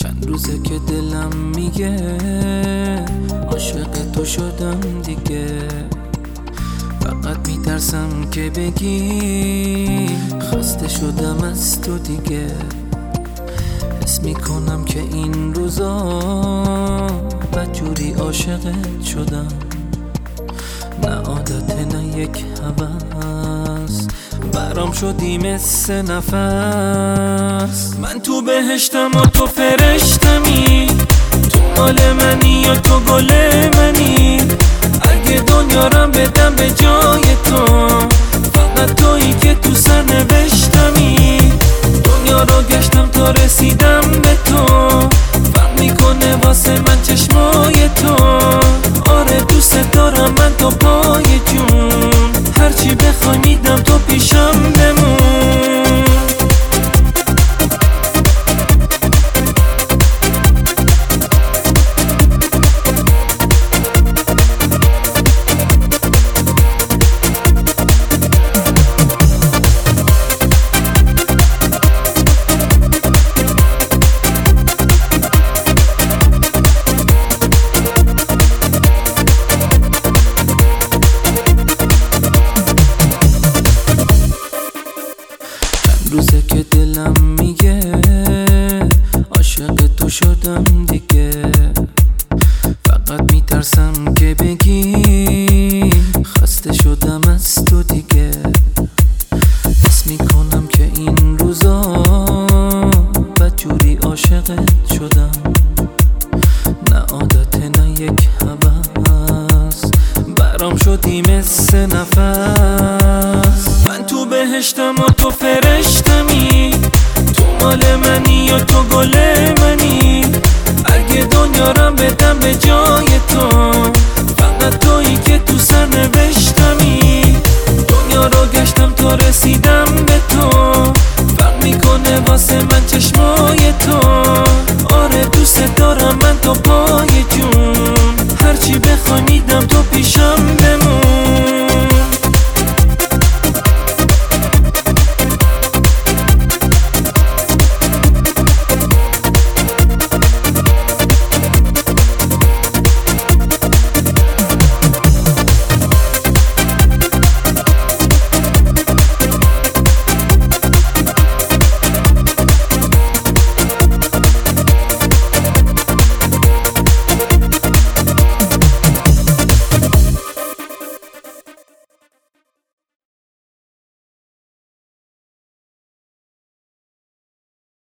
چند روزه که دلم میگه عاشق تو شدم دیگه. فقط میترسم که بگی خسته شدم از تو دیگه. حس میکنم که این روزا بدجوری عاشقت شدم، نه عادت نه یک هوس، برام شدی مثل نفس. من تو بهشتم و تو فرشتمی، تو مال منی یا تو گل منی. اگه دنیا رم بدم به جای تو، فقط تویی که تو سر نوشتمی. دنیا رو گشتم تا رسیدم به تو، فرق میکنه واسه من چشمای تو. آره دوست دارم من تو پای جون، هرچی بخوای میدم تو پیشم بمون. روزه که دلم میگه عاشق تو شدم دیگه. فقط میترسم که بگی خسته شدم از تو دیگه. حس میکنم که این روزا بدجوری عاشقت شدم، نه عادت نه یک هوس، برام شدی مثل نفس. من تو بهشتم و تو فرشتمی، تو مال منی یا تو گل منی. اگه دنیا رم بدم به جای تو، فقط تویی که تو سر نوشتمی. دنیا رو گشتم تا رسیدم به تو، فرق میکنه واسه من چشمای تو. آره دوست دارم من تو